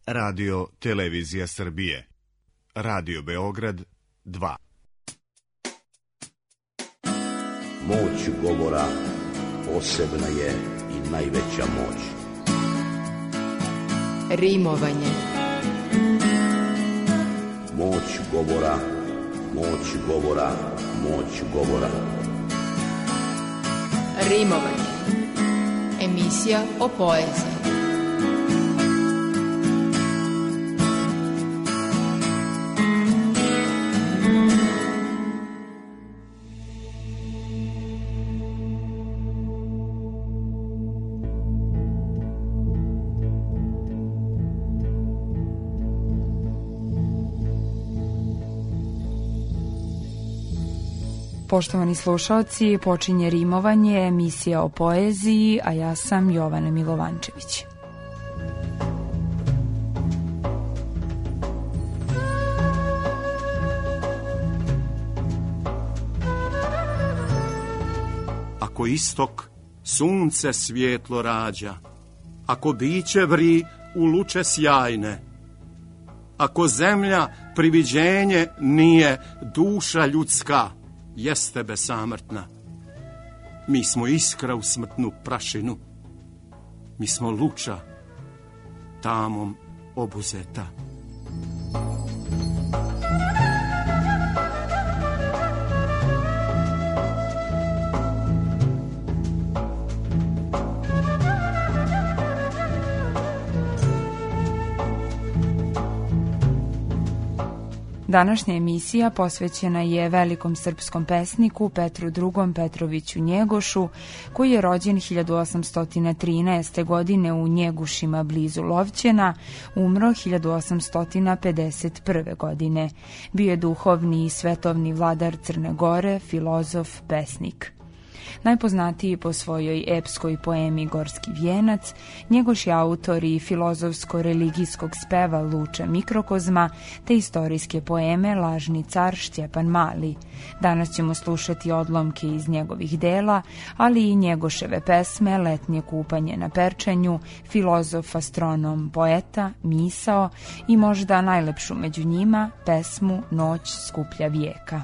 Radio Televizija Srbije. Radio Beograd 2. Moć govora posebna je i najveća moć. Rimovanje. Moć govora, moć govora, moć govora. Rimovanje. Emisija o poeziji. Poštovani slušaoci, počinje Rimovanje, emisija o poeziji, a ja sam Jovana Milovančević. Ako istok sunce svjetlo rađa, ako biće vri u luče sjajne, ako zemlja priviđenje nije, duša ljudska jeste besamrtna. Mi smo iskra u smrtnu prašinu, mi smo luča tamom obuzeta. Današnja emisija posvećena je velikom srpskom pesniku Petru II. Petroviću Njegošu, koji je rođen 1813. godine u Njegušima blizu Lovćena, umro 1851. godine. Bio je duhovni i svetovni vladar Crne Gore, filozof, pesnik. Najpoznatiji po svojoj epskoj poemi Gorski vijenac, Njegoš je autor i filozofsko-religijskog speva Luča mikrokozma, te istorijske poeme Lažni car Štjepan Mali. Danas ćemo slušati odlomke iz njegovih dela, ali i Njegoševe pesme Letnje kupanje na Perčanju, Filozof, astronom, poeta, misao i možda najlepšu među njima, pesmu Noć skuplja vijeka.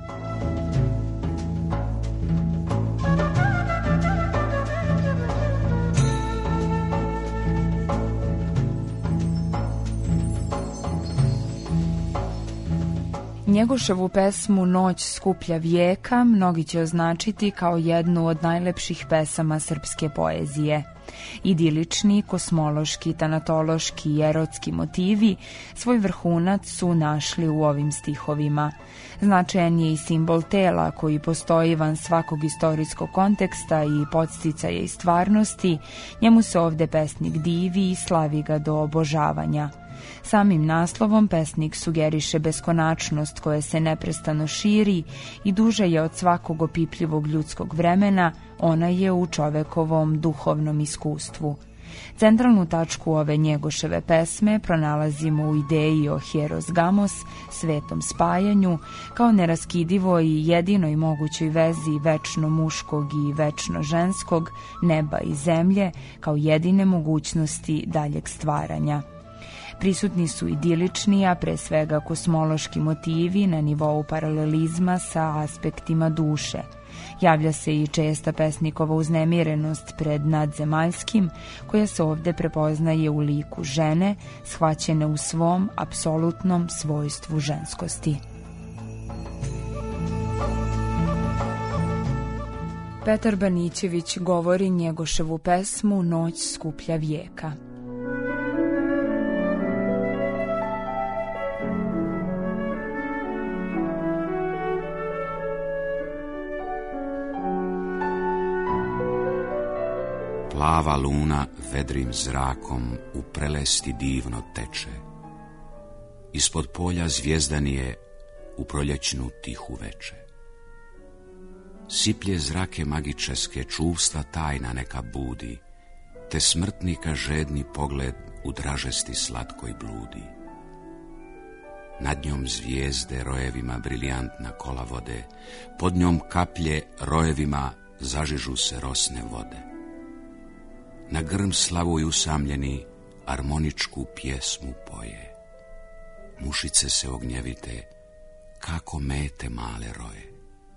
Njegoševu pesmu Noć skuplja vijeka mnogi će označiti kao jednu od najlepših pesama srpske poezije. Idilični, kosmološki, tanatološki i erotski motivi svoj vrhunac su našli u ovim stihovima. Značajan je i simbol tela koji postoji van svakog istorijskog konteksta i podsticaja i stvarnosti, njemu se ovde pesnik divi i slavi ga do obožavanja. Samim naslovom pesnik sugeriše beskonačnost koja se neprestano širi i duža je od svakog opipljivog ljudskog vremena, ona je u čovekovom duhovnom iskustvu. Centralnu tačku ove Njegoševe pesme pronalazimo u ideji o hieros gamos, svetom spajanju, kao neraskidivoj i jedinoj mogućoj vezi večno muškog i večno ženskog, neba i zemlje, kao jedine mogućnosti daljeg stvaranja. Prisutni su idilični, a pre svega kosmološki motivi na nivou paralelizma sa aspektima duše. Javlja se i česta pesnikova uznemirenost pred nadzemaljskim, koja se ovde prepoznaje u liku žene, shvaćene u svom apsolutnom svojstvu ženskosti. Petar Banićević govori Njegoševu pesmu Noć skuplja vijeka. Plava luna vedrim zrakom u prelesti divno teče. Ispod polja zvjezdanije u proljećnu tihu veče. Siplje zrake magičeske čuvstva tajna neka budi, te smrtnika žedni pogled u dražesti slatkoj bludi. Nad njom zvijezde rojevima briljantna kola vode, pod njom kaplje rojevima zažižu se rosne vode. Na grm slavuj usamljeni armoničku pjesmu poje. Mušice se ognjevite, kako mete male roje.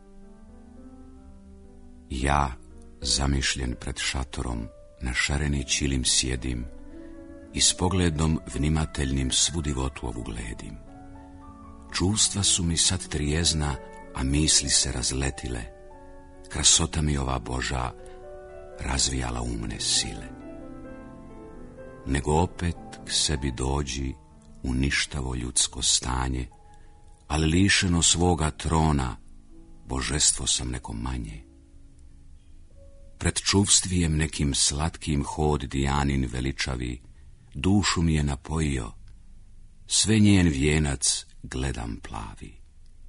Ja, zamišljen pred šatorom, na šareni čilim sjedim i s pogledom vnimateljnim svu divotu ovu gledim. Čustva su mi sad trijezna, a misli se razletile. Krasota mi ova Boža razvijala umne sile. Nego opet k sebi dođi u ništavo ljudsko stanje, ali lišeno svoga trona, božestvo sam neko manje. Pred čuvstvijem nekim slatkim hod Dijanin veličavi, dušu mi je napojio, sve njen vijenac gledam plavi.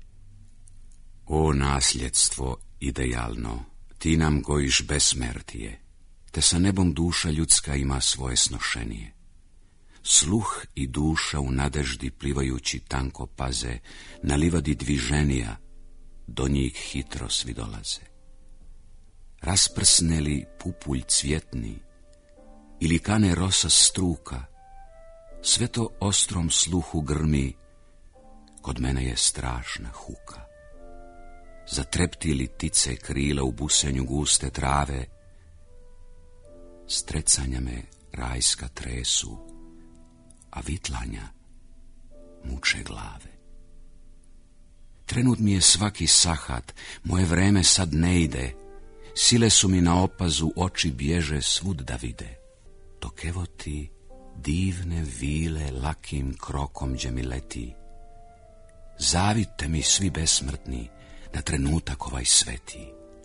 O nasljedstvo idealno, ti nam gojiš besmrtije, te sa nebom duša ljudska ima svoje snošenije. Sluh i duša u nadeždi plivajući tanko paze, na livadi dviženija, do njih hitro svi dolaze. Rasprsne li pupulj cvjetni, ili kane rosa struka, sve to ostrom sluhu grmi, kod mene je strašna huka. Zatrepti li tice krila u busenju guste trave, strecanja me rajska tresu, a vitlanja muče glave. Trenut mi je svaki sahat, moje vreme sad ne ide, sile su mi na opazu, oči bježe svud da vide. Dok evo ti divne vile lakim krokom gdje mi leti, zavite mi svi besmrtni na trenutak ovaj sveti.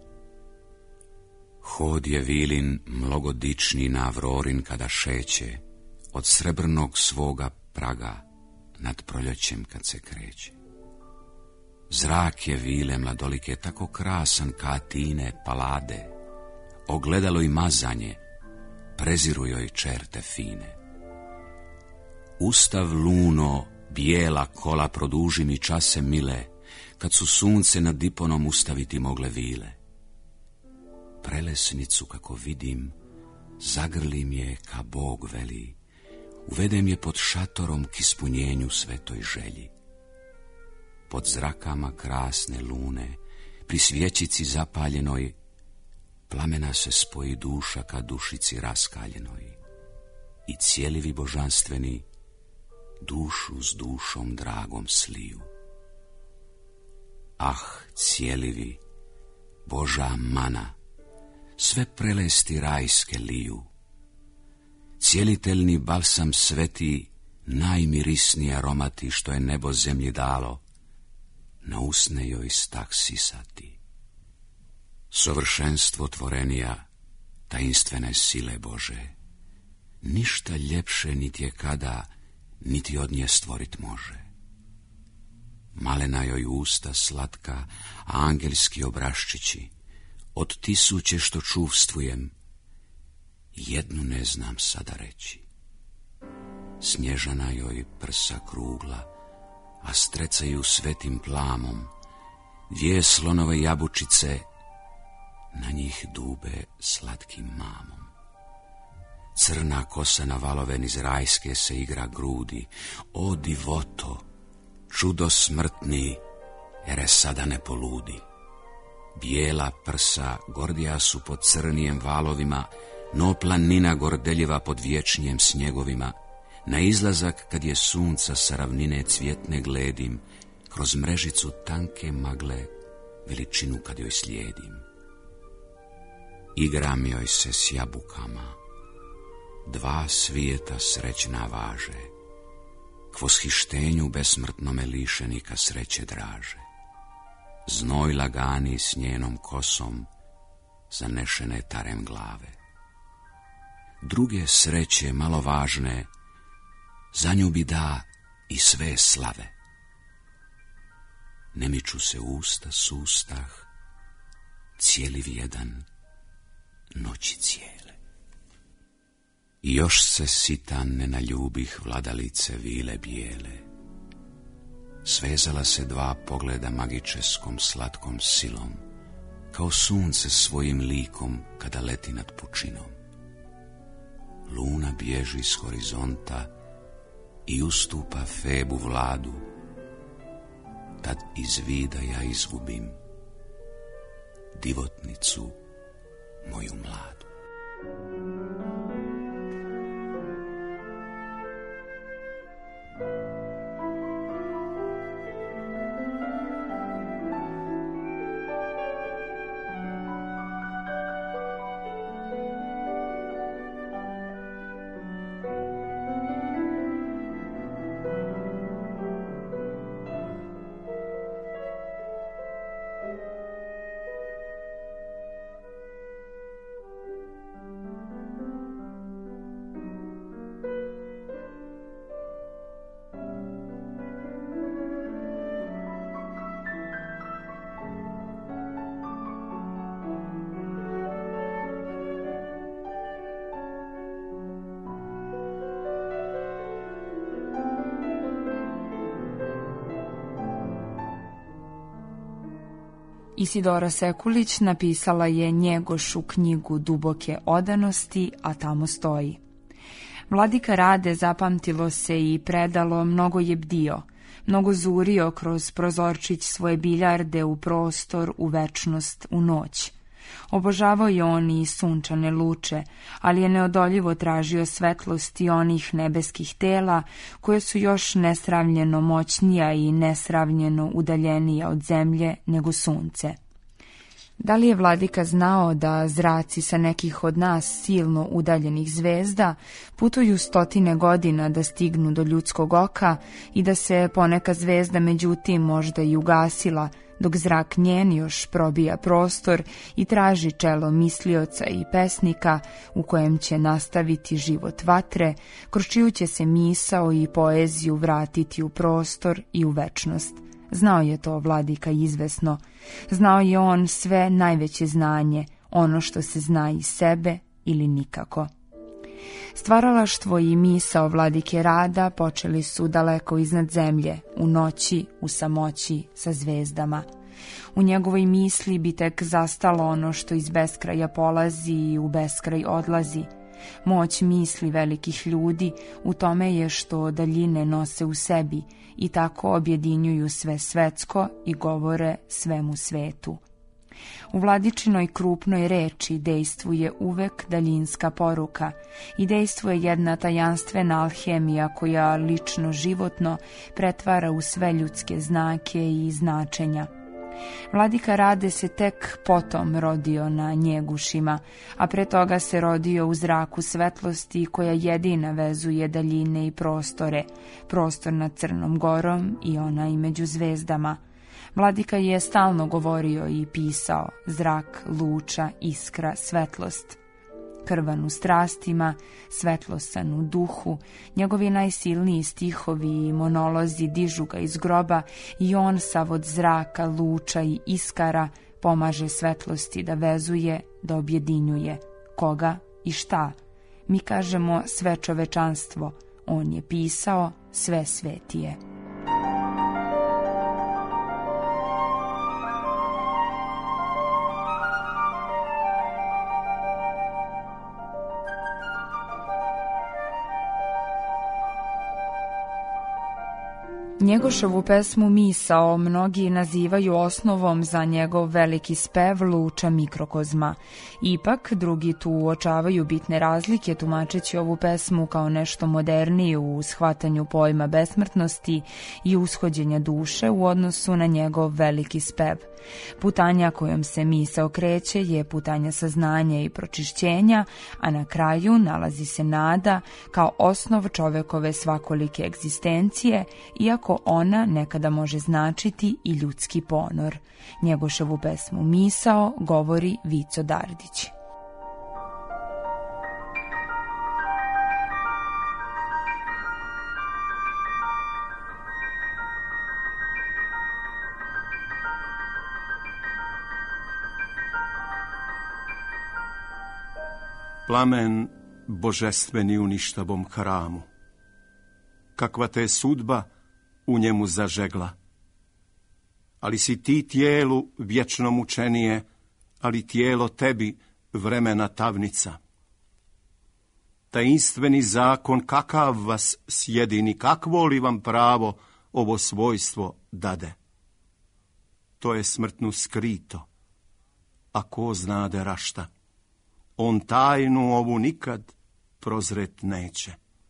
Hod je vilin mlogodični na Avrorin kada šeće, od srebrnog svoga praga nad proljećem kad se kreće. Zrak je vile mladolike tako krasan ka Atine Palade, ogledalo i mazanje, preziru joj čerte fine. Ustav luno, bijela kola produži mi čase mile, kad su sunce nad Diponom ustaviti mogle vile. Prelesnicu kako vidim, zagrlim je ka Bog veli, uvedem je pod šatorom k ispunjenju svetoj želji. Pod zrakama krasne lune, pri svjećici zapaljenoj, plamena se spoji duša ka dušici raskaljenoj. I cijelivi božanstveni dušu s dušom dragom sliju. Ah, cijelivi, Boža mana, sve prelesti rajske liju. Cijeliteljni balsam sveti, najmirisniji aromati što je nebo zemlji dalo, na usne joj stak sisati. Sovršenstvo tvorenija, tajinstvene sile Bože, ništa ljepše niti je kada, niti od nje stvorit može. Malena joj usta slatka, a angelski obraščići, od tisuće što čuvstvujem, jednu ne znam sada reći. Snježana joj prsa krugla, a strecaju svetim plamom, dvije slonove jabučice, na njih dube slatkim mamom. Crna kosa na valove niz rajske se igra grudi, o divoto, čudo smrtni, ere sada ne poludi. Bijela prsa gordija su pod crnijem valovima, no planina gordeljiva pod vječnijem snjegovima. Na izlazak kad je sunca sa ravnine cvjetne gledim, kroz mrežicu tanke magle veličinu kad joj slijedim. Igram joj se s jabukama, dva svijeta srećna važe, k voshištenju besmrtnome lišenika sreće draže. Znoj lagani s njenom kosom zanešene tarem glave. Druge sreće malo važne, za nju bi da i sve slave. Ne miču se usta sustah, cijeli vjedan, noći cijele. I još se sitan ne naljubih vladalice vile bijele. Svezala se dva pogleda magičeskom slatkom silom, kao sunce svojim likom kada leti nad pučinom. luna bježi s horizonta i ustupa Febu vladu, tad iz vida ja izgubim divotnicu moju mladu. Isidora Sekulić napisala je Njegošu knjigu Duboke odanosti, a tamo stoji: Vladika Rade zapamtilo se i predalo, mnogo je bdio, mnogo zurio kroz prozorčić svoje biljarde u prostor, u večnost, u noć. Obožavao je on i sunčane luče, ali je neodoljivo tražio svetlosti onih nebeskih tela koje su još nesravnjeno moćnija i nesravnjeno udaljenija od zemlje nego sunce. Da li je Vladika znao da zraci sa nekih od nas silno udaljenih zvezda putuju 100 godina da stignu do ljudskog oka i da se poneka zvezda međutim možda i ugasila, dok zrak njen još probija prostor i traži čelo mislioca i pesnika u kojem će nastaviti život vatre, kroz čiju će se misao i poeziju vratiti u prostor i u večnost. Znao je to Vladika izvesno. Znao je on sve najveće znanje, ono što se zna iz sebe ili nikako. Stvaralaštvo i misao Vladike Rada počeli su daleko iznad zemlje, u noći, u samoći, sa zvezdama. U njegovoj misli bi tek zastalo ono što iz beskraja polazi i u beskraj odlazi. Moć misli velikih ljudi u tome je što daljine nose u sebi i tako objedinjuju sve svetsko i govore svemu svetu. U Vladičinoj krupnoj reči dejstvuje uvek daljinska poruka i dejstvuje jedna tajanstvena alhemija koja lično životno pretvara u sve ljudske znake i značenja. Vladika Rade se tek potom rodio na Njegušima, a pre toga se rodio u zraku svetlosti koja jedina vezuje daljine i prostore, prostor nad Crnom Gorom i onaj među zvezdama. Vladika je stalno govorio i pisao: zrak, luča, iskra, svetlost. Krvan u strastima, svetlosan u duhu, njegovi najsilniji stihovi i monolozi dižu ga iz groba i on sav od zraka, luča i iskara pomaže svetlosti da vezuje, da objedinjuje. Koga i šta? Mi kažemo sve čovečanstvo, on je pisao sve svetije. Njegošovu pesmu Misao mnogi nazivaju osnovom za njegov veliki spev Luča mikrokozma. Ipak, drugi tu uočavaju bitne razlike tumačeći ovu pesmu kao nešto moderniju u shvatanju pojma besmrtnosti i ushođenja duše u odnosu na njegov veliki spev. Putanja kojom se misao kreće je putanja saznanja i pročišćenja, a na kraju nalazi se nada kao osnov čovekove svakolike egzistencije, iako ona nekada može značiti i ljudski ponor. Njegošovu pesmu Misao govori Vico Dardić. Plamen božestveni u ništavom hramu, kakva te sudba u njemu zažegla. Ali si ti tijelu vječno mučenije, ali tijelo tebi vremena tavnica. tajinstveni zakon kakav vas sjedini, kakvo li vam pravo ovo svojstvo dade? To je smrtnu skrito, a ko znade rašta, on tajnu ovu nikad prozret neće.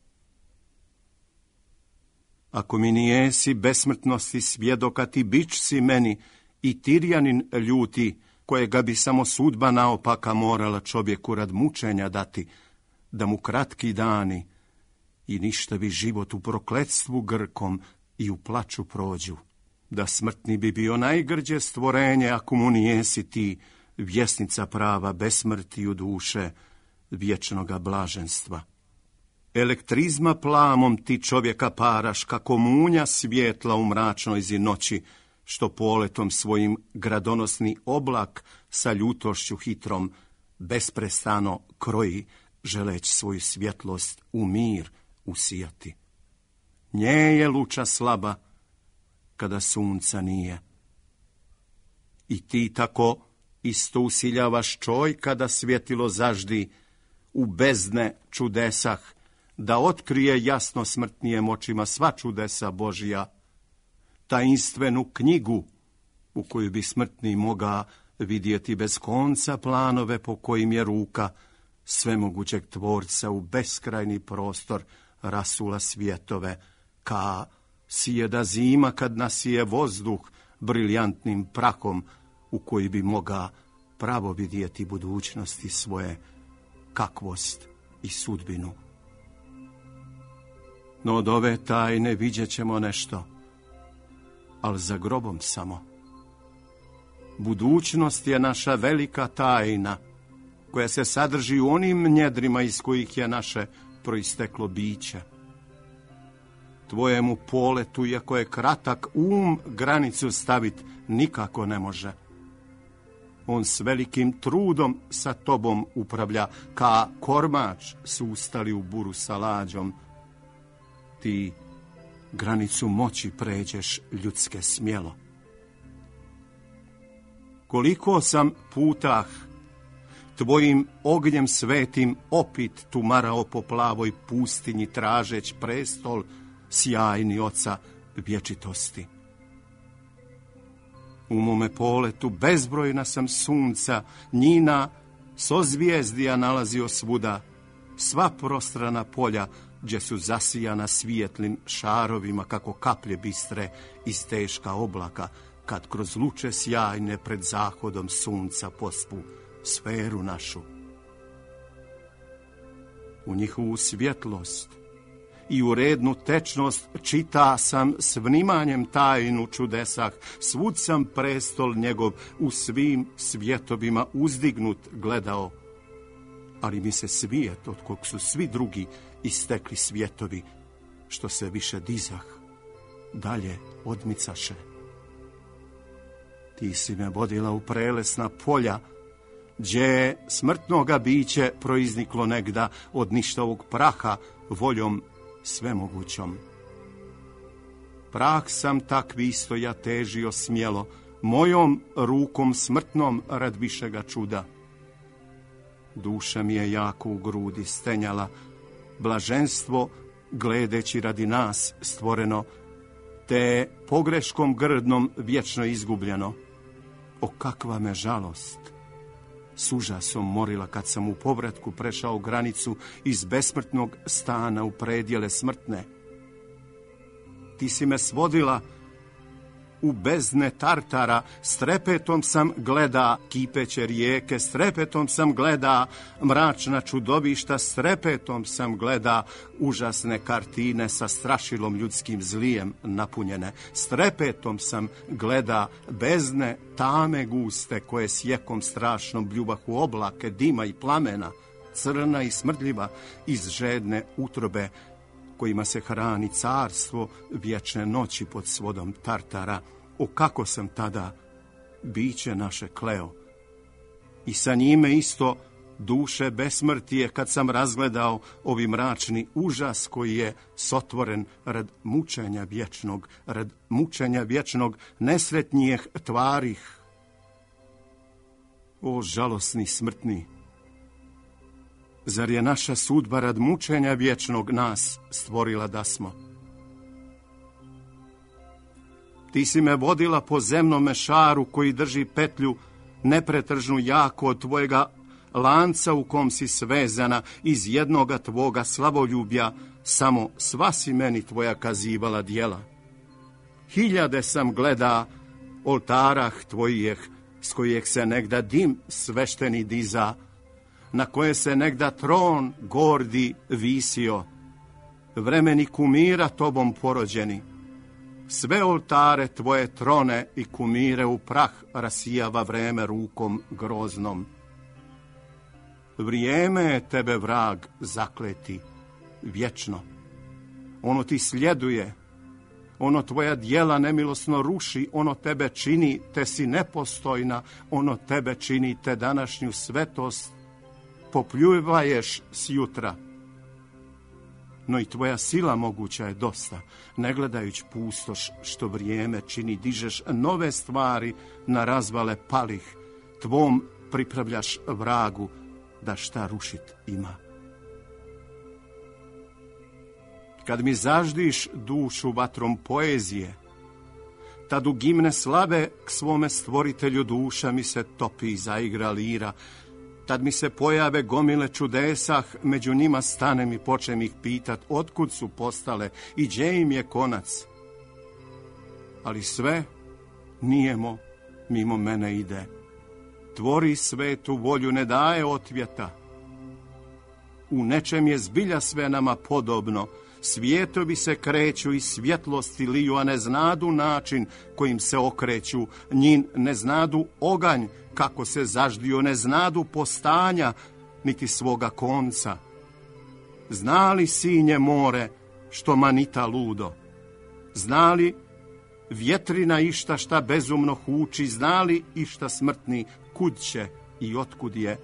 Ako mi nijesi besmrtnosti svjedoka, ti bič si meni i tirjanin ljuti, kojega bi samo sudba naopaka morala čovjeku rad mučenja dati, da mu kratki dani i ništa bi život u prokletstvu grkom i u plaču prođu, da smrtni bi bio najgrđe stvorenje, ako mu nijesi ti vjesnica prava besmrti u duše vječnoga blaženstva. Elektrizma plamom ti čovjeka paraš, kako munja svjetla u mračnoj zinoći, što poletom svojim gradonosni oblak sa ljutošću hitrom besprestano kroji, želeć svoju svjetlost u mir usijati. Nje je luča slaba kada sunca nije. I ti tako isto usiljavaš čoj kada svjetilo zaždi u bezdne čudesah, da otkrije jasno smrtnijem očima sva čudesa Božija, tajinstvenu knjigu u koju bi smrtni moga vidjeti bez konca planove po kojim je ruka svemogućeg tvorca u beskrajni prostor rasula svjetove, ka sijeda zima kad nasije vozduh briljantnim prahom u koji bi moga pravo vidjeti budućnosti svoje, kakvost i sudbinu. No od ove tajne vidjet ćemo nešto, ali za grobom samo. Budućnost je naša velika tajna, koja se sadrži u onim njedrima iz kojih je naše proisteklo biće. Tvojemu poletu, iako je kratak, granicu stavit nikako ne može. On s velikim trudom sa tobom upravlja, ka kormač su ustali u buru sa lađom. Ti granicu moći pređeš ljudske smjelo. Koliko sam putah tvojim ognjem svetim opit tumarao po plavoj pustinji, tražeć prestol sjajni oca vječitosti. U mome poletu bezbrojna sam sunca, njina sozvijezdija nalazio svuda, sva prostrana polja gdje su zasijana svijetlim šarovima kako kaplje bistre iz teška oblaka, kad kroz luče sjajne pred zahodom sunca pospu sferu našu. U njihovu svjetlost i u rednu tečnost čita sam s vnimanjem tajnu čudesah, svud sam prestol njegov u svim svjetovima uzdignut gledao, ali mi se svijet od kog su svi drugi istekli svjetovi, što se više dizah, dalje odmicaše. Ti si me vodila u prelesna polja, gdje smrtnoga biće proizniklo negda od ništavog praha voljom svemogućom. Prah sam takvi isto ja težio smjelo, mojom rukom smrtnom rad višega čuda. Duša mi je jako u grudi stenjala, blaženstvo gledeći radi nas stvoreno, te pogreškom grdnom vječno izgubljeno. O kakva me žalost! S užasom morila kad sam u povratku prešao granicu iz besmrtnog stana u predjele smrtne. Ti si me svodila u bezdne Tartara, s trepetom sam gleda kipeće rijeke, s trepetom sam gleda mračna čudovišta, s trepetom sam gleda užasne kartine sa strašilom ljudskim zlijem napunjene, s trepetom sam gleda bezdne tame guste koje sjekom strašnom bljubahu oblake, dima i plamena, crna i smrdljiva iz žedne utrobe kojima se hrani carstvo vječne noći pod svodom Tartara. O kako sam tada biće naše kleo. I sa njime isto duše besmrtije kad sam razgledao ovi mračni užas koji je sotvoren rad mučenja vječnog nesretnijih tvarih. O žalosni smrtni, Zar je naša sudba rad mučenja vječnog nas stvorila da smo? Ti si me vodila po zemnome šaru koji drži petlju nepretržnu jako od tvojega lanca u kom si svezana iz jednoga tvoga slavoljublja, samo sva si meni tvoja kazivala djela. Hiljade sam gleda oltarah tvojih, s kojeg se negda dim svešteni diza, na koje se negda tron gordi visio, vremeni kumira tobom porođeni. Sve oltare tvoje trone i kumire u prah rasijava vreme rukom groznom. Vrijeme je tebe vrag zakleti vječno. Ono ti sljeduje, ono tvoja djela nemilosno ruši, ono tebe čini te si nepostojna, ono tebe čini te današnju svetost popljuvaješ s jutra. No i tvoja sila moguća je dosta, ne gledajući pustoš što vrijeme čini, dižeš nove stvari na razvale palih, tvom pripravljaš vragu da šta rušit ima. Kad mi zaždiš dušu vatrom poezije, tad u gimne slave k svome stvoritelju duša mi se topi i zaigra lira. Tad mi se pojave gomile čudesah, među njima stanem i počnem ih pitat otkud su postale i gdje im je konac. Ali sve nijemo mimo mene ide. Tvori svetu volju, ne daje otvjeta. U nečem je zbilja sve nama podobno. Svijetovi se kreću i svjetlosti liju, a ne znadu način kojim se okreću. Njin ne znadu oganj kako se zaždio, ne znadu postanja niti svoga konca. Znali sinje more što manita ludo, znali vjetrina išta šta bezumno huči, znali išta smrtni kud će i otkud je.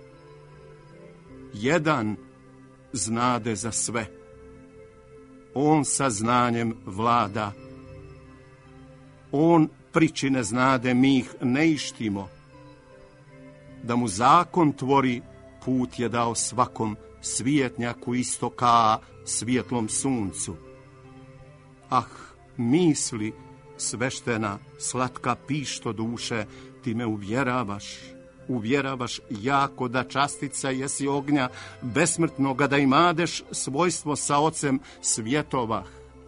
Jedan znade za sve, on sa znanjem vlada, on pričine znade, mi ih ne ištimo. Da mu zakon tvori, put je dao svakom svijetnjaku isto ka svjetlom suncu. Ah, misli sveštena, slatka pišto duše, ti me uvjeravaš jako da častica jesi ognja besmrtnoga, da imadeš svojstvo sa ocem svjetova.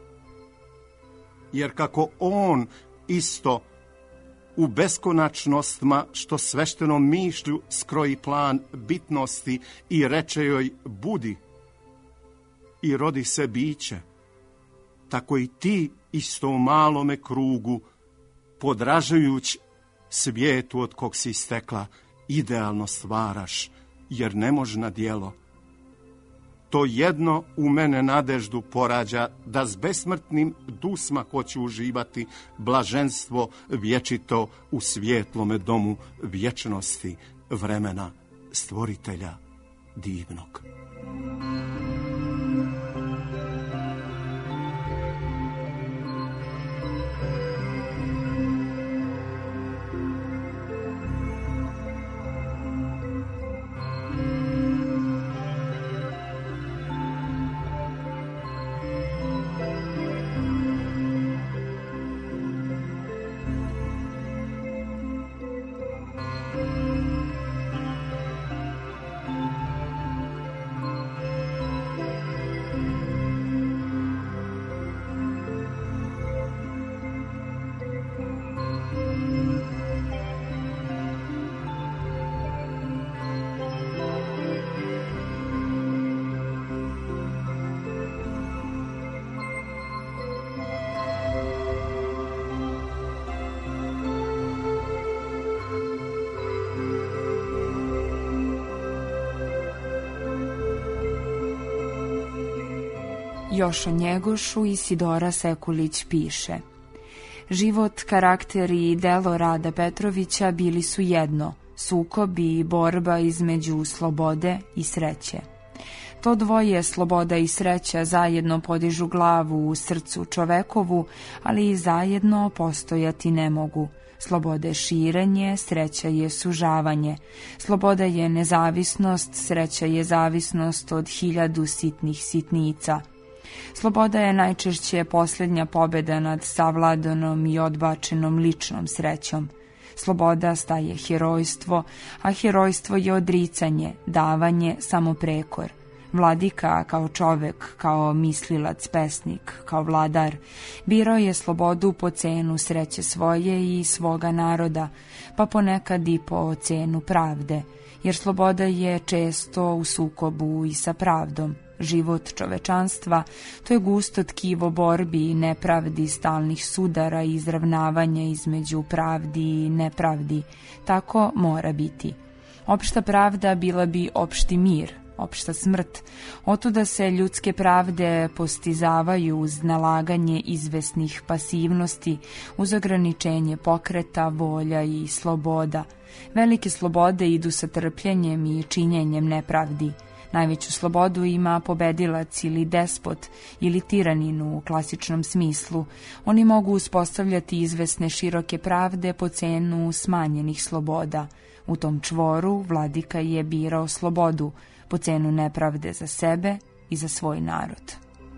Jer kako on isto u beskonačnostima što sveštenom mišlju skroji plan bitnosti i reče joj budi i rodi se biće, tako i ti isto u malome krugu, podražujući svijetu od kog si stekla, idealno stvaraš, jer nemožna djelo. To jedno u mene nadeždu porađa, da s besmrtnim dusma hoću uživati blaženstvo vječito u svjetlome domu vječnosti vremena stvoritelja divnog. Jošo Njegošu Isidora Sekulić piše: život, karakter i delo Rada Petrovića bili su jedno, sukob i borba između slobode i sreće. To dvoje, sloboda i sreća, zajedno podižu glavu u srcu čovekovu, ali i zajedno postojati ne mogu. Sloboda je širenje, sreća je sužavanje. Sloboda je nezavisnost, sreća je zavisnost od 1000 sitnih sitnica. Sloboda je najčešće posljednja pobjeda nad savladanom i odbačenom ličnom srećom. Sloboda staje herojstvo, a herojstvo je odricanje, davanje, samoprekor. Vladika kao čovek, kao mislilac, pesnik, kao vladar, birao je slobodu po cenu sreće svoje i svoga naroda, pa ponekad i po cenu pravde, jer sloboda je često u sukobu i sa pravdom. Život čovečanstva, to je gusto tkivo borbi i nepravdi, stalnih sudara i izravnavanja između pravdi i nepravdi. Tako mora biti. Opšta pravda bila bi opšti mir, opšta smrt. Otuda se ljudske pravde postizavaju uz nalaganje izvesnih pasivnosti, uz ograničenje pokreta, volja i sloboda. Velike slobode idu sa trpljenjem i činjenjem nepravdi. Najveću slobodu ima pobedilac ili despot ili tiranin u klasičnom smislu. Oni mogu uspostavljati izvesne široke pravde po cenu smanjenih sloboda. U tom čvoru vladika je birao slobodu po cenu nepravde za sebe i za svoj narod.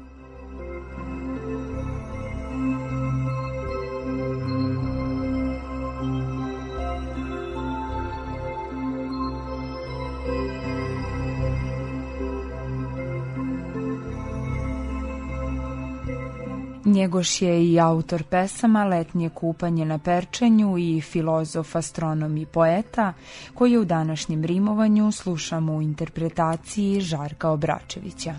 Njegoš je i autor pesama Letnje kupanje na Perčenju i filozof, astronom i poeta, koji je u današnjem rimovanju slušamo u interpretaciji Žarka Obračevića.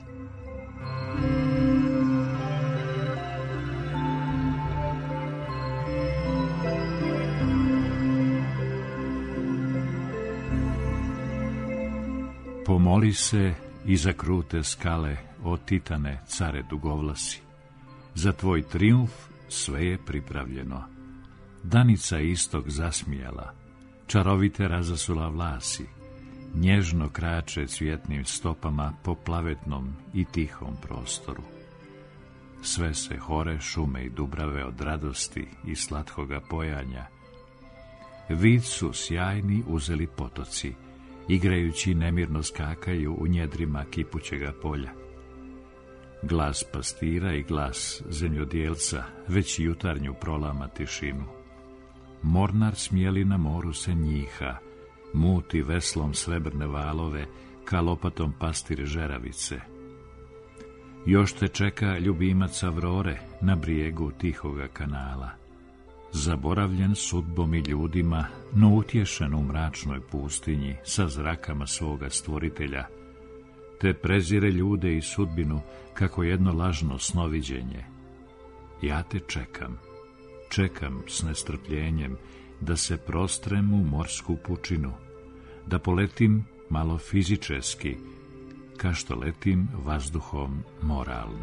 Pomoli se iza krute skale, o Titane, care dugovlasi. Za tvoj trijumf sve je pripravljeno. Danica istog zasmijala, čarovite razasula vlasi, nježno krače cvjetnim stopama po plavetnom i tihom prostoru. Sve se hore, šume i dubrave od radosti i slatkoga pojanja. Vid su sjajni uzeli potoci, igrajući nemirno skakaju u njedrima kipućega polja. Glas pastira i glas zemljodjelca već jutarnju prolama tišinu. Mornar smjeli na moru se njiha, muti veslom srebrne valove, ka lopatom pastir žeravice. Još te čeka ljubimac Avrore na brijegu tihoga kanala. Zaboravljen sudbom i ljudima, no utješen u mračnoj pustinji sa zrakama svoga stvoritelja, te prezire ljude i sudbinu kako jedno lažno snoviđenje. Ja te čekam s nestrpljenjem da se prostrem u morsku pučinu, da poletim malo fizičeski, ka što letim vazduhom moralno.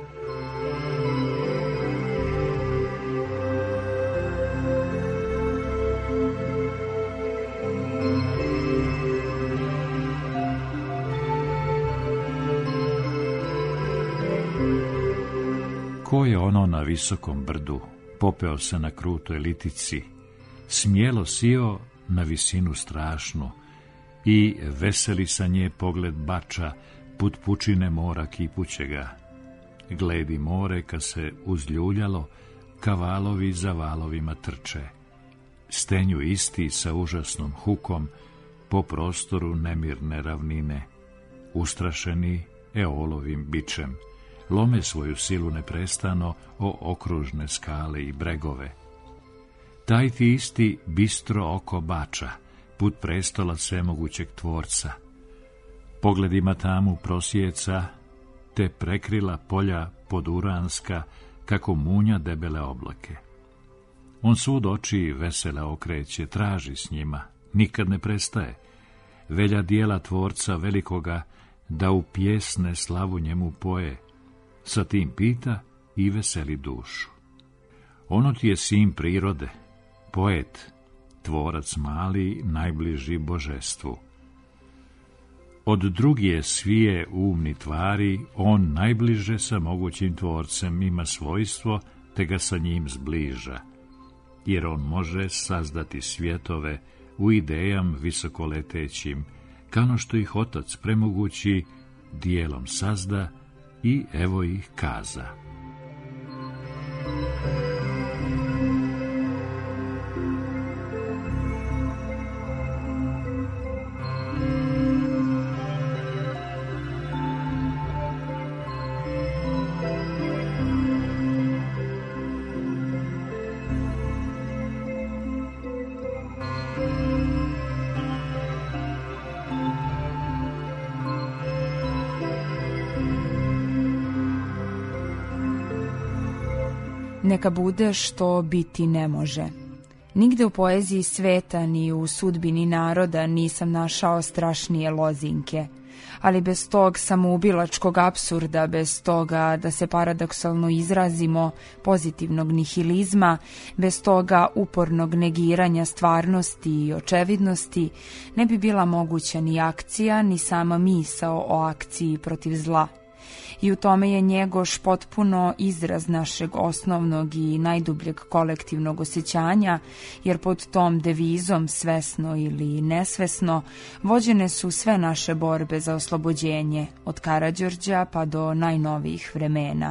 Ko je ono na visokom brdu, popeo se na krutoj litici, smjelo sio na visinu strašnu i veseli sa nje pogled bača put pučine mora kipućega. Gledi more kad se uzljuljalo, ka valovi za valovima trče. Stenju isti sa užasnom hukom po prostoru nemirne ravnine, ustrašeni eolovim bičem. Lome svoju silu neprestano o okružne skale i bregove. Taj ti isti bistro oko bača, put prestola svemogućeg tvorca. Pogledima tamu prosjeca, te prekrila polja poduranska, kako munja debele oblake. On svud oči vesele okreće, traži s njima, nikad ne prestaje. Velja dijela tvorca velikoga, da u pjesne slavu njemu poje, sa tim pita i veseli dušu. Ono ti je sin prirode, poet, tvorac mali, najbliži božestvu. Od drugije svije umni tvari, on najbliže sa mogućim tvorcem ima svojstvo, te ga sa njim zbliža. jer on može sazdati svjetove u idejam visokoletećim, kao što ih Otac premogući dijelom sazda i evo ih kaza. Neka bude što biti ne može. Nigde u poeziji sveta ni u sudbini naroda nisam našao strašnije lozinke, ali bez tog samoubilačkog apsurda, bez toga, da se paradoksalno izrazimo, pozitivnog nihilizma, bez toga upornog negiranja stvarnosti i očevidnosti, ne bi bila moguća ni akcija, ni sama misao o akciji protiv zla. I u tome je Njegoš potpuno izraz našeg osnovnog i najdubljeg kolektivnog osjećanja, jer pod tom devizom, svesno ili nesvesno, vođene su sve naše borbe za oslobođenje, od Karađorđa pa do najnovijih vremena.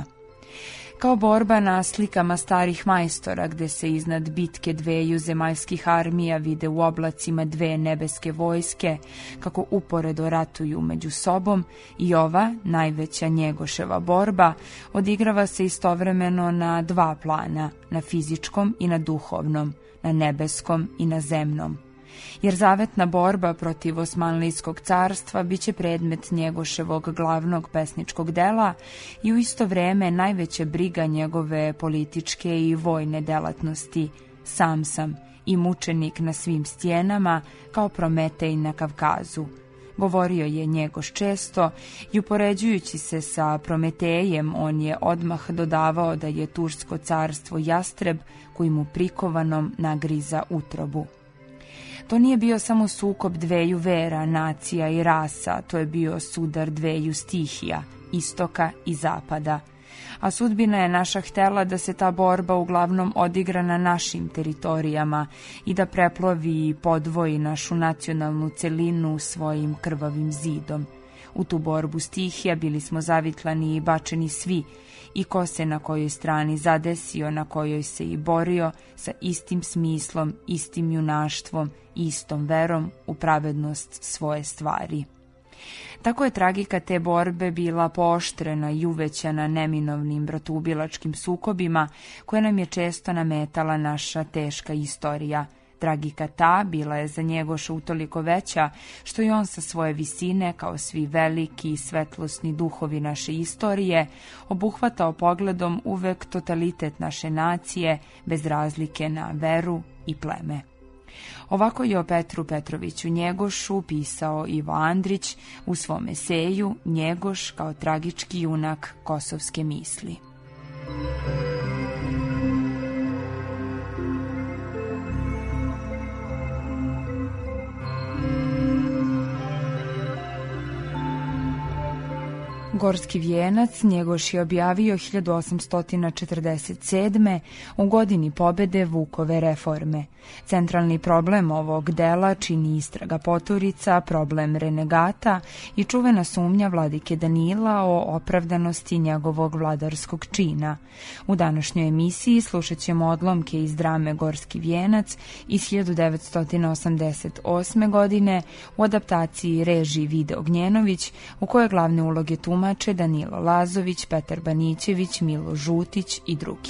Kao borba na slikama starih majstora, gde se iznad bitke dveju zemaljskih armija vide u oblacima dve nebeske vojske, kako uporedo ratuju među sobom, i ova, najveća Njegoševa borba, odigrava se istovremeno na dva plana, na fizičkom i na duhovnom, na nebeskom i na zemnom. Jer zavetna borba protiv Osmanlijskog carstva biće predmet Njegoševog glavnog pesničkog dela i u isto vreme najveća briga njegove političke i vojne delatnosti. Sam sam i mučenik na svim stjenama, kao Prometej na Kavkazu. Govorio je Njegoš često i upoređujući se sa Prometejem, on je odmah dodavao da je Tursko carstvo jastreb koji mu prikovanom nagriza utrobu. To nije bio samo sukob dveju vera, nacija i rasa, to je bio sudar dveju stihija, istoka i zapada. A sudbina je naša htela da se ta borba uglavnom odigra na našim teritorijama i da preplovi i podvoji našu nacionalnu celinu svojim krvavim zidom. U tu borbu stihija bili smo zavitlani i bačeni svi, i ko se na kojoj strani zadesio, na kojoj se i borio, sa istim smislom, istim junaštvom, istom verom u pravednost svoje stvari. Tako je tragika te borbe bila pooštrena i uvećana neminovnim bratoubilačkim sukobima koje nam je često nametala naša teška istorija. Tragika ta bila je za Njegoša utoliko veća što je on sa svoje visine, kao svi veliki i svetlosni duhovi naše istorije, obuhvatao pogledom uvek totalitet naše nacije, bez razlike na veru i pleme. Ovako je o Petru Petroviću Njegošu pisao Ivo Andrić u svom eseju Njegoš kao tragički junak kosovske misli. Gorski vijenac Njegoš je objavio 1847. u godini pobede Vukove reforme. Centralni problem ovog dela čini istraga poturica, problem renegata i čuvena sumnja vladike Danila o opravdanosti njegovog vladarskog čina. U današnjoj emisiji slušat ćemo odlomke iz drame Gorski vijenac iz 1988. godine u adaptaciji režiji Vide Ognjenović, u kojoj glavne uloge tumače Danilo Lazović, Petar Banićević, Milo Žutić i drugi.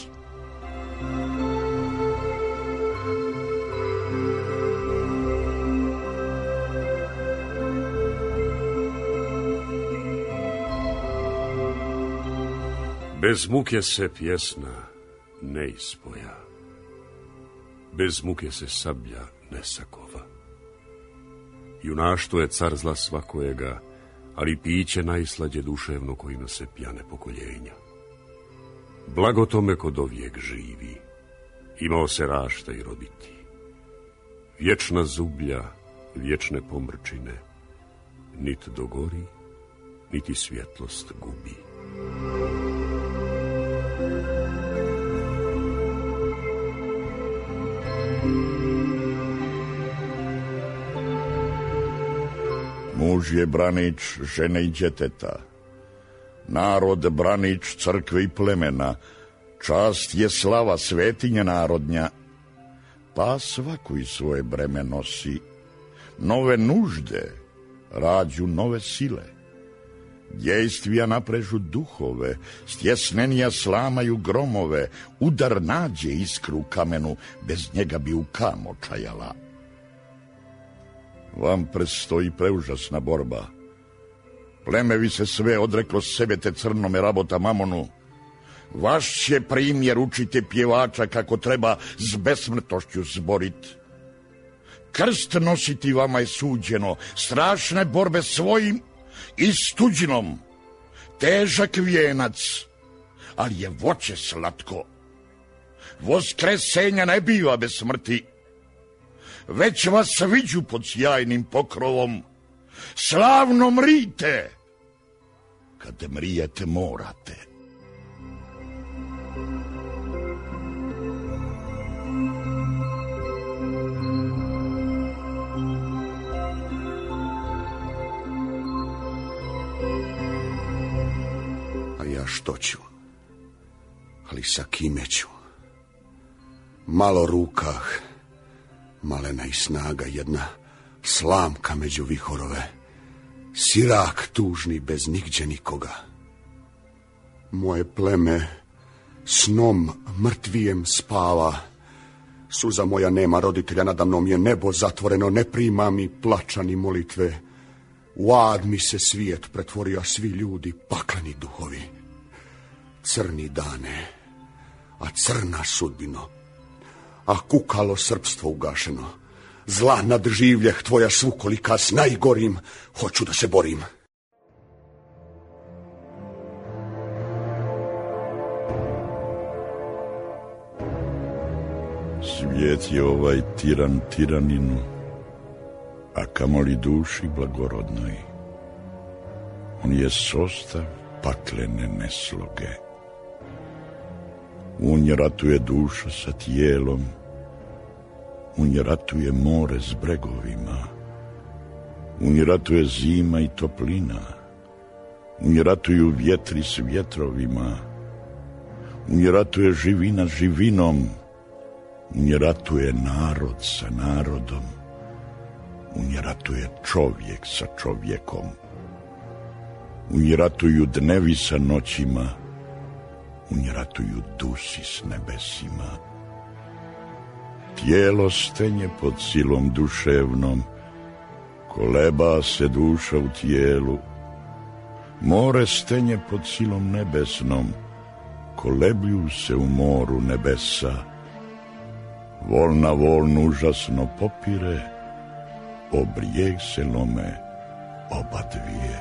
Bez muke se pjesna ne ispoja, bez muke se sablja ne sakova. Junaštvo je car zla svakojega, ali piće najslađe duševno kojima se pjane pokoljenja. Blago tome ko dovijek živi, imao se rašta i roditi. Vječna zublja, vječne pomrčine, nit dogori, niti svjetlost gubi. Muž je branič žene i djeteta, narod branič crkve i plemena, čast je slava svetinje narodnja, pa svaku i svoje breme nosi, nove nužde rađu nove sile, djejstvija naprežu duhove, stjesnenija slamaju gromove, udar nađe iskru u kamenu, bez njega bi u kam očajala. Vam predstoji preužasna borba. Plemevi se sve odreklo sebe te crnome rabota Mamonu. Vaš će primjer učite pjevača kako treba s besmrtnošću zborit. Krst nositi vama je suđeno, strašne borbe svojim i s tuđinom. Težak vijenac, ali je voće slatko. Voskresenja ne biva bez smrti. Već vas viđu pod sjajnim pokrovom. Slavno mrite, kad mrijete morate. A ja što ću? Ali sa kime ću? Malo rukah, malena i snaga, jedna slamka među vihorove, sirak tužni bez nigdje nikoga. Moje pleme snom mrtvijem spava, suza moja nema roditelja, nadamnom je nebo zatvoreno, ne prima mi plača ni molitve. U ad mi se svijet pretvorio, a svi ljudi pakleni duhovi. Crni dane, a crna sudbino, a kukalo srpstvo ugašeno. Zla nadživljeh tvoja svukolika, s najgorim hoću da se borim. Svijet je ovaj tiran tiraninu, a kamoli duši blagorodnoj. On je sostav paklene nesloge. U nje ratuje duša sa tijelom, u nje ratuje more s bregovima, u nje ratuje zima i toplina, u nje ratuju vjetri s vjetrovima, u nje ratuje živina s živinom, u nje ratuje narod sa narodom, u nje ratuje čovjek sa čovjekom, u nje ratuju dnevi sa noćima, u nje ratuju dusi s nebesima. Tijelo stenje pod silom duševnom, koleba se duša u tijelu. More stenje pod silom nebesnom, koleblju se u moru nebesa. Volna volnu užasno popire, o brijeg se lome oba dvije.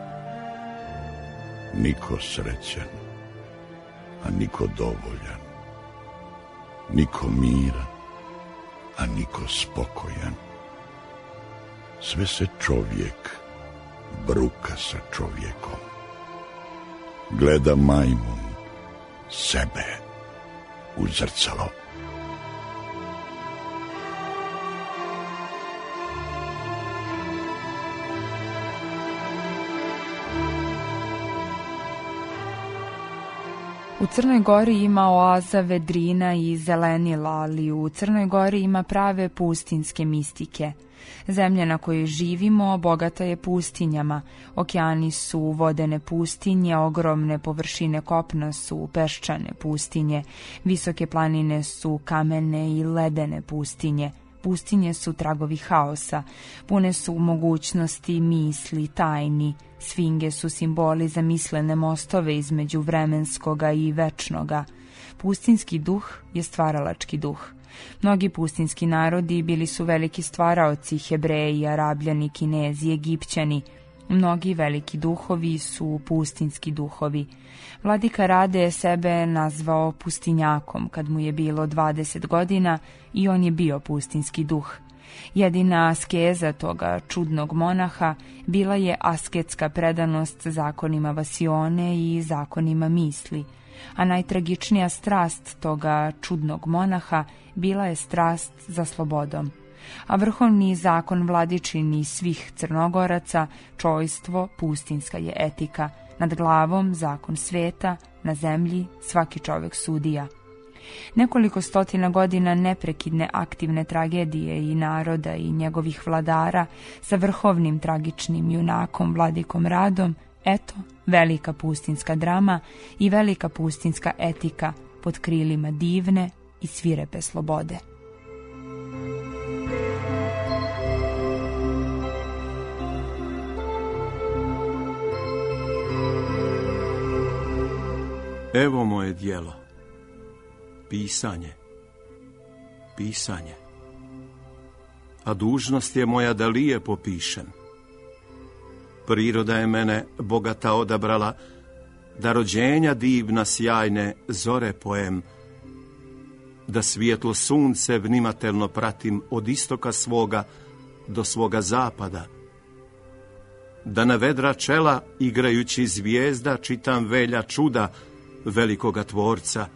Niko srećan, a niko dovoljan, niko miran, a niko spokojan. Sve se čovjek bruka sa čovjekom. Gleda majmun sebe u zrcalo. U Crnoj Gori ima oaza vedrina i zelenila, ali u Crnoj Gori ima prave pustinske mistike. Zemlja na kojoj živimo bogata je pustinjama. Okeani su vodene pustinje, ogromne površine kopna su peščane pustinje, visoke planine su kamene i ledene pustinje. Pustinje su tragovi haosa, pune su mogućnosti, misli, tajni. Sfinge su simboli za mislene mostove između vremenskoga i večnoga. Pustinski duh je stvaralački duh. Mnogi pustinski narodi bili su veliki stvaraoci, Hebreji, Arabljani, Kinezi, Egipćani. Mnogi veliki duhovi su pustinski duhovi. Vladika Rade je sebe nazvao pustinjakom kad mu je bilo 20 godina i on je bio pustinski duh. Jedina askeza toga čudnog monaha bila je asketska predanost zakonima vasione i zakonima misli, a najtragičnija strast toga čudnog monaha bila je strast za slobodom. a vrhovni zakon vladičini svih Crnogoraca, čojstvo, pustinska je etika, nad glavom zakon sveta, na zemlji svaki čovek sudija. Nekoliko stotina godina neprekidne aktivne tragedije i naroda i njegovih vladara sa vrhovnim tragičnim junakom Vladikom Radom, eto, velika pustinska drama i velika pustinska etika pod krilima divne i svirepe slobode. Evo moje djelo. Pisanje. Pisanje. A dužnost je moja da lijepo pišem. Priroda je mene bogata odabrala, da rođenja divna sjajne zore poem, da svijetlo sunce vnimatelno pratim od istoka svoga do svoga zapada, da na vedra čela igrajući zvijezda čitam velja čuda velikoga tvorca,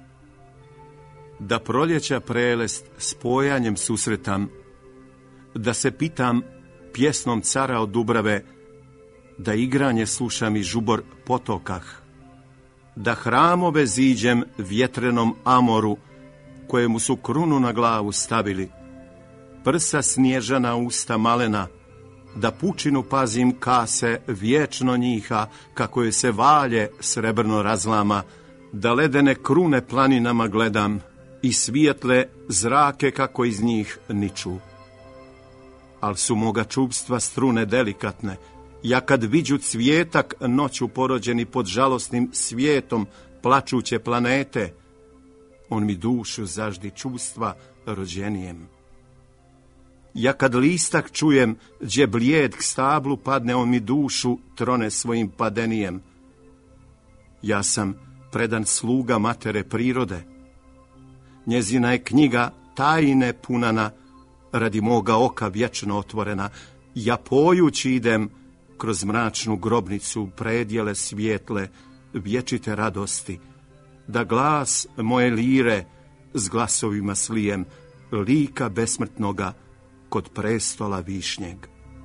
da proljeća prelest spojanjem susretam, da se pitam pjesnom cara od Dubrave, da igranje slušam i žubor potokah, da hramove ziđem vjetrenom Amoru, kojemu su krunu na glavu stavili, prsa snježana usta malena, da pučinu pazim kase vječno njiha, kako je se valje srebrno razlama, da ledene krune planinama gledam i svijetle zrake kako iz njih niču. Al su moga čupstva strune delikatne, ja kad viđu cvijetak noću porođeni pod žalosnim svijetom plačuće planete, on mi dušu zaždi čustva rođenijem. Ja kad listak čujem, gdje blijed k stablu padne, on mi dušu trone svojim padenijem. Ja sam predan sluga matere prirode. Njezina je knjiga tajne punana, radi moga oka vječno otvorena. Ja pojući idem kroz mračnu grobnicu predjele svijetle, vječite radosti, da glas moje lire s glasovima slijem, lika besmrtnoga kod prestola višnjeg.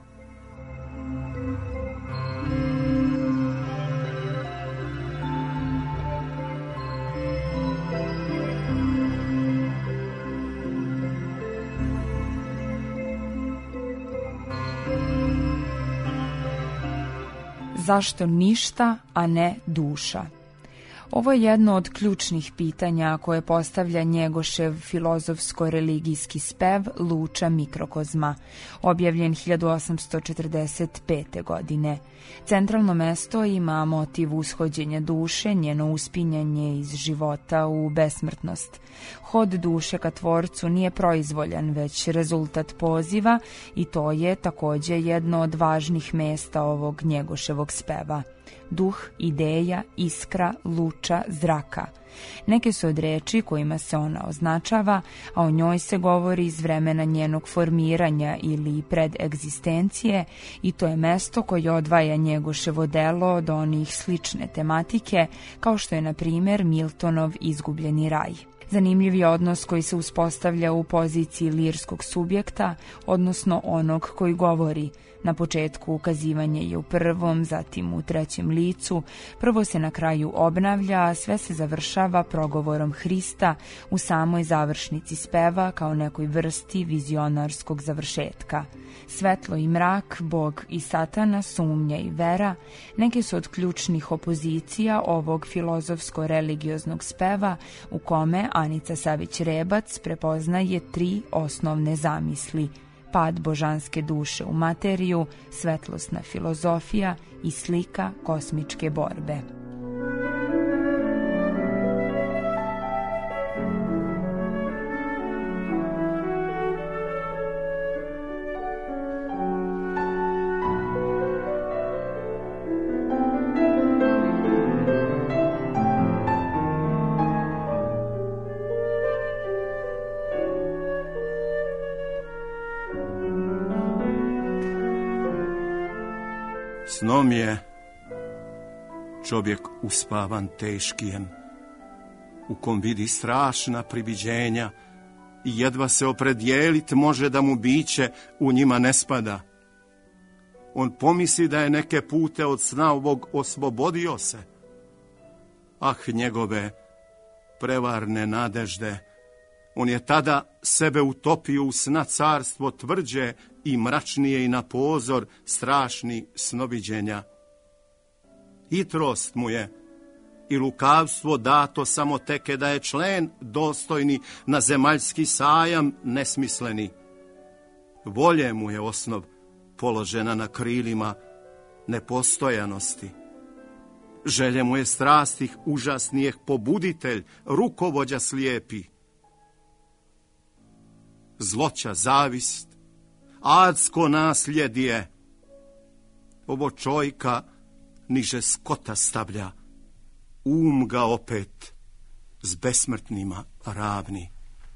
Zašto ništa, a ne duša? Ovo je jedno od ključnih pitanja koje postavlja Njegošev filozofsko-religijski spev Luča mikrokozma, objavljen 1845. godine. Centralno mesto ima motiv ushođenja duše, njeno uspinjanje iz života u besmrtnost. Hod duše ka tvorcu nije proizvoljan, već rezultat poziva i to je također jedno od važnih mesta ovog Njegoševog speva. Duh, ideja, iskra, luča, zraka. Neke su od reči kojima se ona označava, a o njoj se govori iz vremena njenog formiranja ili predegzistencije i to je mesto koje odvaja Njegoševo delo od onih slične tematike, kao što je, na primjer, Miltonov Izgubljeni raj. Zanimljiv je odnos koji se uspostavlja u poziciji lirskog subjekta, odnosno onog koji govori. Na početku ukazivanje je u prvom, zatim u trećem licu, prvo se na kraju obnavlja, a sve se završava progovorom Hrista u samoj završnici speva kao nekoj vrsti vizionarskog završetka. Svetlo i mrak, Bog i Satana, sumnja i vera, neke su od ključnih opozicija ovog filozofsko-religioznog speva u kome Anica Savić-Rebac prepoznaje tri osnovne zamisli: pad božanske duše u materiju, svetlosna filozofija i slika kosmičke borbe. Snom je čovjek uspavan teškijem, u kom vidi strašna priviđenja i jedva se opredijelit može da mu biće u njima ne spada. On pomisli da je neke pute od sna ovog oslobodio se. Ah, njegove prevarne nadežde, on je tada sebe utopio u sna carstvo tvrđe i mračnije i na pozor strašni snoviđenja. Hitrost mu je i lukavstvo dato samo teke da je člen dostojni na zemaljski sajam nesmisleni. Volje mu je osnov položena na krilima nepostojanosti. Želje mu je strastih užasnijeh pobuditelj, rukovođa slijepi. Zloća zavist, adsko nasljedje, ovo čojka niže skota stavlja, ga opet s besmrtnima ravni.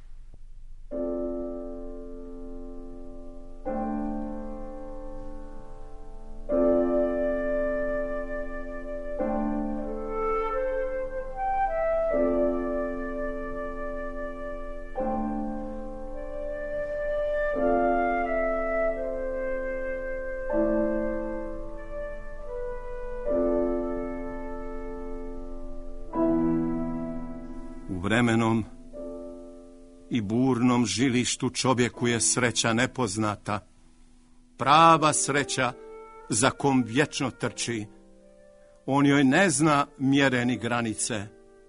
Vremenom i burnom žilištu čovjeku je sreća nepoznata, prava sreća za kom vječno trči. On joj ne zna mjere ni granice.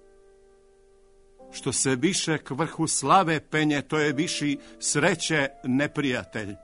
Što se više k vrhu slave penje, to je viši sreće neprijatelj.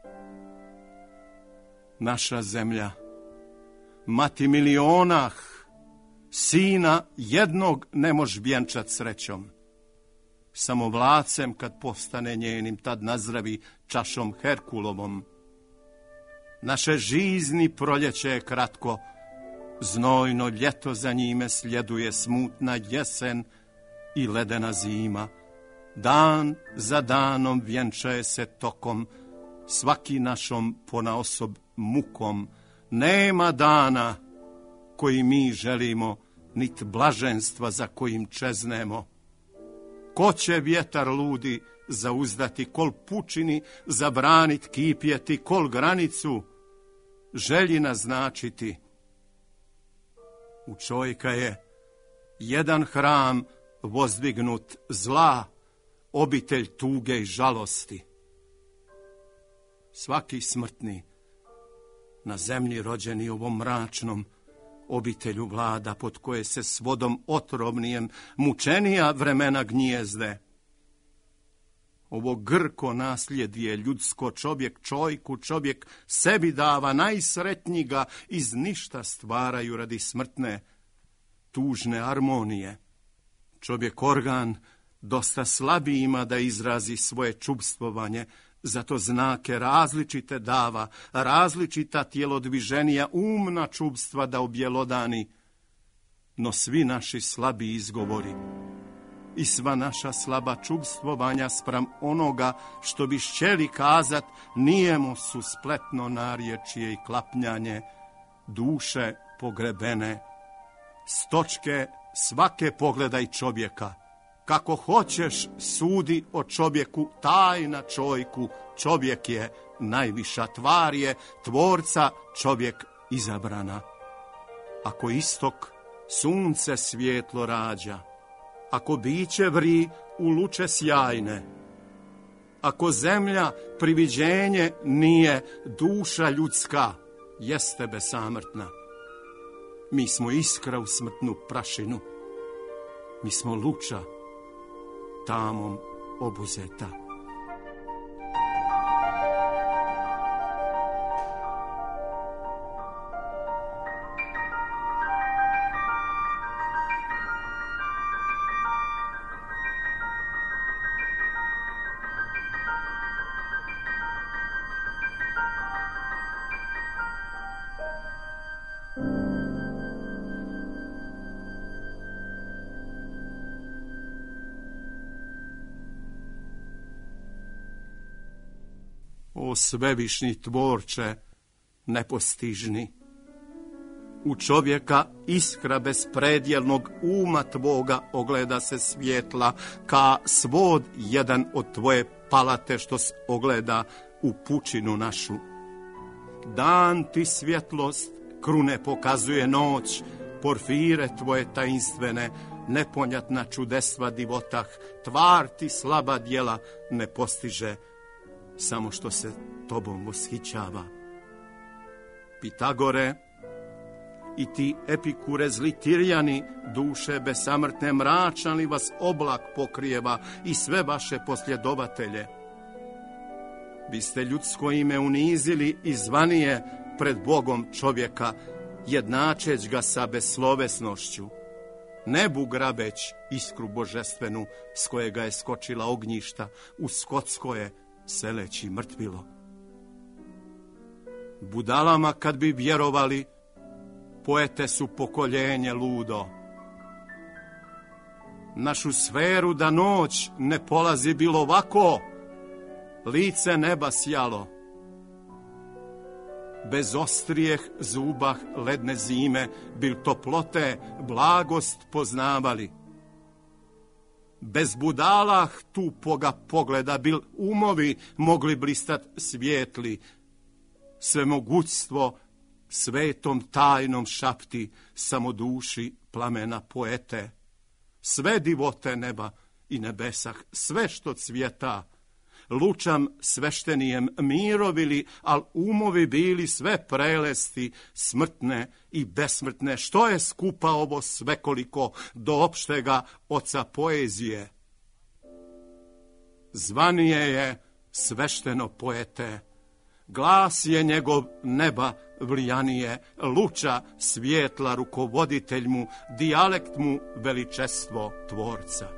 Naša zemlja, mati milionah, sina jednog ne mož vjenčat srećom. Samo vlacem kad postane njenim, tad nazdravi čašom Herkulovom. Naše žizni proljeće je kratko, znojno ljeto za njime sljeduje smutna jesen i ledena zima. Dan za danom vjenčaje se tokom, svaki našom ponaosob mukom. Nema dana koji mi želimo, nit blaženstva za kojim čeznemo. Ko će vjetar ludi zauzdati, kol pučini zabranit kipjeti, kol granicu želji naznačiti? U čovjeka je jedan hram vozdvignut zla, obitelj tuge i žalosti. Svaki smrtni na zemlji rođeni ovom mračnom obitelju vlada, pod koje se s vodom otrovnijem mučenija vremena gnijezde. Ovo grko nasljedje ljudsko, čovjek čojku, čovjek sebi dava, najsretnjiga iz ništa stvaraju radi smrtne tužne armonije. Čovjek organ dosta slabiji ima da izrazi svoje čubstvovanje, zato znake različite dava, različita tijelodviženija, umna čubstva da objelodani. No svi naši slabi izgovori i sva naša slaba čubstvovanja spram onoga što bi šćeli kazat, nijemo su spletno narječije i klapnjanje, duše pogrebene. Stočke svake pogledaj čovjeka, kako hoćeš sudi o čovjeku, taj na čovjeku. Čovjek je najviša tvar, je tvorca čovjek izabrana. Ako istok sunce svjetlo rađa, ako biće vri u luče sjajne, ako zemlja priviđenje nije, duša ljudska jeste besamrtna. Mi smo iskra u smrtnu prašinu, mi smo luča tamom obuzeta. O svevišnji tvorče nepostižni, U čovjeka iskra bespredjelnog uma tvoga ogleda se svjetla, ka svod jedan od tvoje palate što se ogleda u pučinu našu. Dan ti svjetlost, krune pokazuje noć, porfire tvoje tajinstvene, neponjatna čudestva divotah, tvar ti slaba djela ne postiže, samo što se tobom восхищava. Pitagore, i ti Epikure zli Tirjani, duše besamrtne mračan li vas oblak pokrijeva i sve vaše posljedovatelje. Vi ste ljudsko ime unizili i zvanije pred Bogom čovjeka, jednačeć ga sa beslovesnošću, nebu grabeć iskru božestvenu s kojega je skočila ognjišta, u skotskoje seleći mrtvilo. Budalama kad bi vjerovali, poete su pokoljenje ludo. Našu sferu da noć ne polazi bilo ovako, lice neba sjalo. Bez ostrijeh zubah ledne zime, bil toplote, blagost poznavali. Bez budalah tupoga pogleda, bil umovi mogli blistat svijetli. Svemogućstvo svetom tajnom šapti, samo duši plamena poete. Sve divote neba i nebesah, sve što cvjeta, lučam sveštenijem mirovili, al umovi bili sve prelesti, smrtne i besmrtne. Što je skupa ovo svekoliko do opštega oca poezije? Zvanije je svešteno poete, glas je njegov neba vlijanije, luča svijetla rukovoditelj mu, dijalekt mu veličestvo tvorca.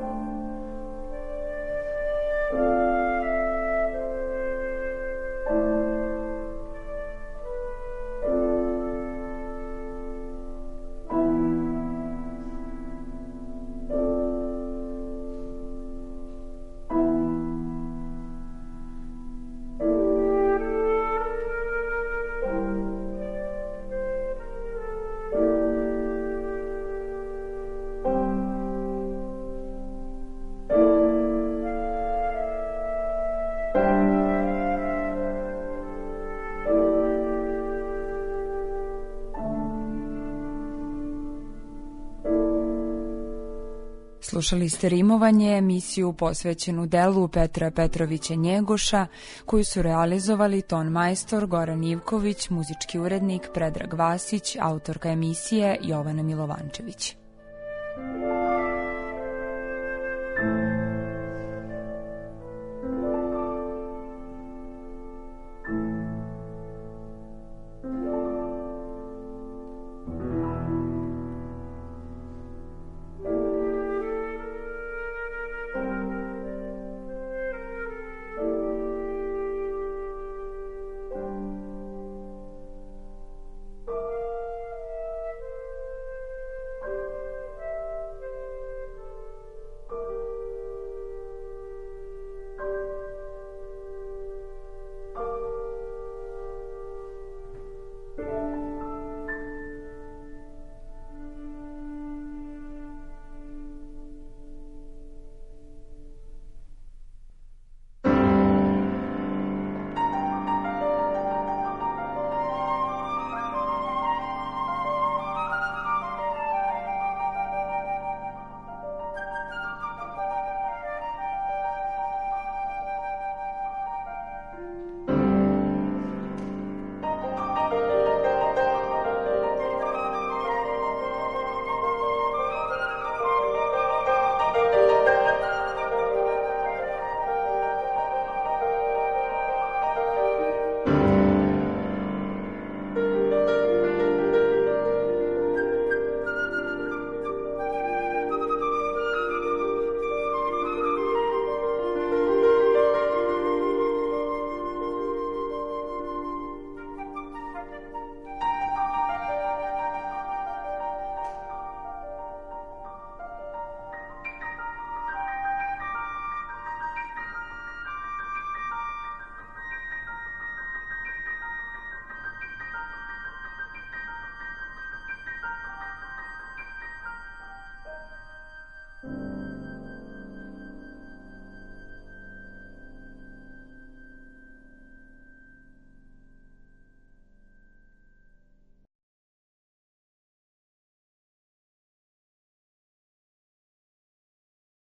Slušali ste Rimovanje, emisiju posvećenu delu Petra Petrovića Njegoša, koju su realizovali ton majstor Goran Ivković, muzički urednik Predrag Vasić, autorka emisije Jovana Milovančević.